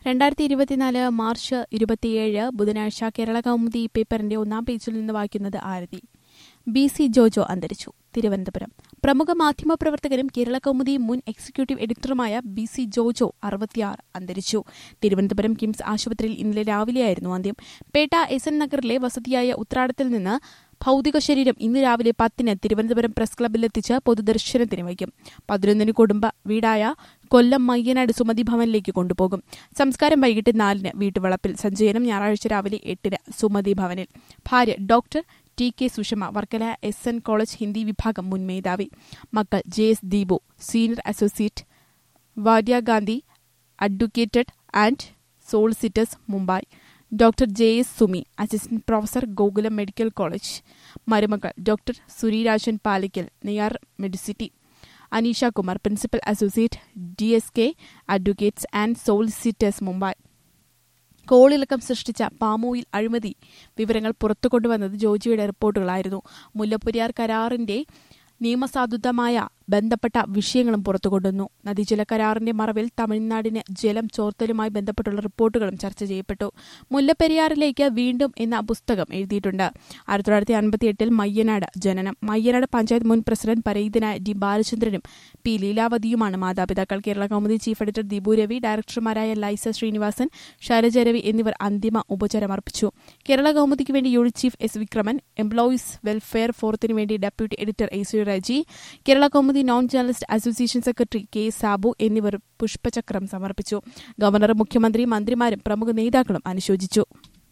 2024 March 27 ബുധനാഴ്ച കേരള കൗമുദി പേപ്പറിന്റെ ഒന്നാം പേജിൽ നിന്ന് വായിക്കുന്നത് ആരതി. ബി.സി. ജോജോ അന്തരിച്ചു. തിരുവനന്തപുരം. പ്രമുഖ മാധ്യമപ്രവർത്തകരും കേരള കൗമുദി മുൻ എക്സിക്യൂട്ടീവ് എഡിറ്ററുമായ ബി.സി. ജോജോ 66 അന്തരിച്ചു. തിരുവനന്തപുരം കിംസ് ആശുപത്രിയിൽ ഇന്നലെ രാവിലെയായിരുന്നു അന്ത്യം. പേട്ട എസ്.എൻ. നഗറിലെ വസതിയായ ഉത്രാടത്തിൽ നിന്ന് ഭൌതിക ശരീരം ഇന്ന് രാവിലെ 10 തിരുവനന്തപുരം പ്രസ് ക്ലബ്ബിലെത്തിച്ച് പൊതുദർശനത്തിന് വയ്ക്കും. 11 കുടുംബ വീടായ കൊല്ലം മയ്യനാട് സുമതി ഭവനിലേക്ക് കൊണ്ടുപോകും. സംസ്കാരം വൈകിട്ട് 4 വീട്ടുവളപ്പിൽ. സഞ്ചയനം ഞായറാഴ്ച രാവിലെ 8 സുമതി ഭവനിൽ. ഭാര്യ doctor TK. Sushama, Varkala SN. College Hindi വിഭാഗം മുൻ മേധാവി. മക്കൾ JS. Deepu, senior associate, Wadia Gandhi, advocated and solicitors, Mumbai. Doctor JS. Sumi, assistant professor, Gokulam medical college. മരുമക്കൾ doctor Surirajan Palikkal, Neyyar Medicity. Aneesha Kumar, principal associate, DSK. Advocates and solicitors, Mumbai. കോളിളക്കം സൃഷ്ടിച്ച പാമോയിൽ അഴിമതി വിവരങ്ങൾ പുറത്തുകൊണ്ടുവന്നത് ജോജിയുടെ റിപ്പോർട്ടുകളായിരുന്നു. മുല്ലപ്പെരിയാർ കരാറിന്റെ നിയമസാധുതമായ ബന്ധപ്പെട്ട വിഷയങ്ങളും പുറത്തുകൊണ്ടുവന്നു. നദീജല കരാറിന്റെ മറവിൽ തമിഴ്നാടിന് ജലം ചോർത്തലുമായി ബന്ധപ്പെട്ടുള്ള റിപ്പോർട്ടുകളും ചർച്ച ചെയ്യപ്പെട്ടു. മുല്ലപ്പെരിയാറിലേക്ക് വീണ്ടും എന്ന പുസ്തകം എഴുതിയിട്ടുണ്ട്. 1958 മയ്യനാട് ജനനം. മയ്യനാട് പഞ്ചായത്ത് മുൻ പ്രസിഡന്റ് പരേതനായ ഡി. ബാലചന്ദ്രനും പി. ലീലാവതിയുമാണ് മാതാപിതാക്കൾ. കേരള കൗമുദി ചീഫ് എഡിറ്റർ ദീപു രവി, ഡയറക്ടർമാരായ ലൈസ ശ്രീനിവാസൻ, ശൈലജ രവി എന്നിവർ അന്തിമ ഉപചാരമർപ്പിച്ചു. കേരള കൗമുദിക്ക് വേണ്ടി unit chief S. Vikraman, employees welfare ഫോറത്തിനു വേണ്ടി deputy editor A. Reji, Kerala Kaumudi non journalist association secretary K. Sabu എന്നിവർ പുഷ്പചക്രം സമർപ്പിച്ചു. ഗവർണറും മുഖ്യമന്ത്രിയും മന്ത്രിമാരും പ്രമുഖ നേതാക്കളും അനുശോചിച്ചു.